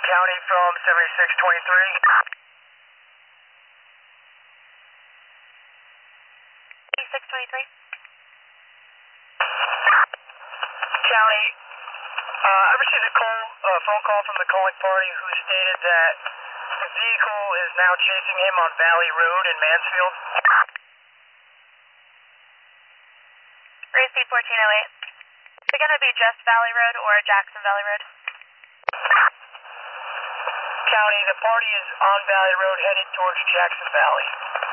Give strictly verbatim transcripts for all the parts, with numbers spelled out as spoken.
County from seventy-six twenty-three. seventy-six twenty-three. County, uh, I received a call, a phone call from the calling party who stated that the vehicle is now chasing him on Valley Road in Mansfield. Receive fourteen oh eight. Is it going to be just Valley Road or Jackson Valley Road? County, the party is on Valley Road headed towards Jackson Valley.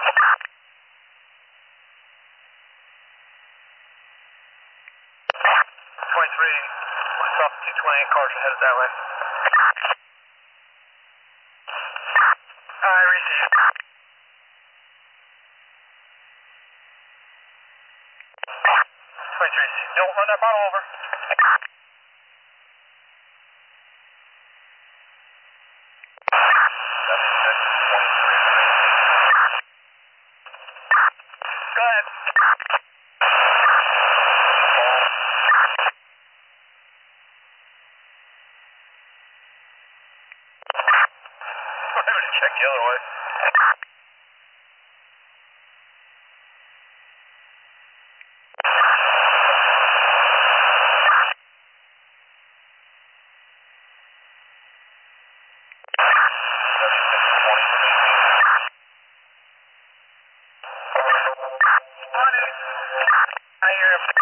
twenty-three, what's up, two twenty-eight cars are headed that way. I received. twenty-three, don't run that bottle over. Go ahead. I'm gonna check the other way. I hear him.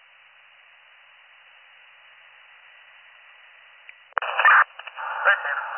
Right there.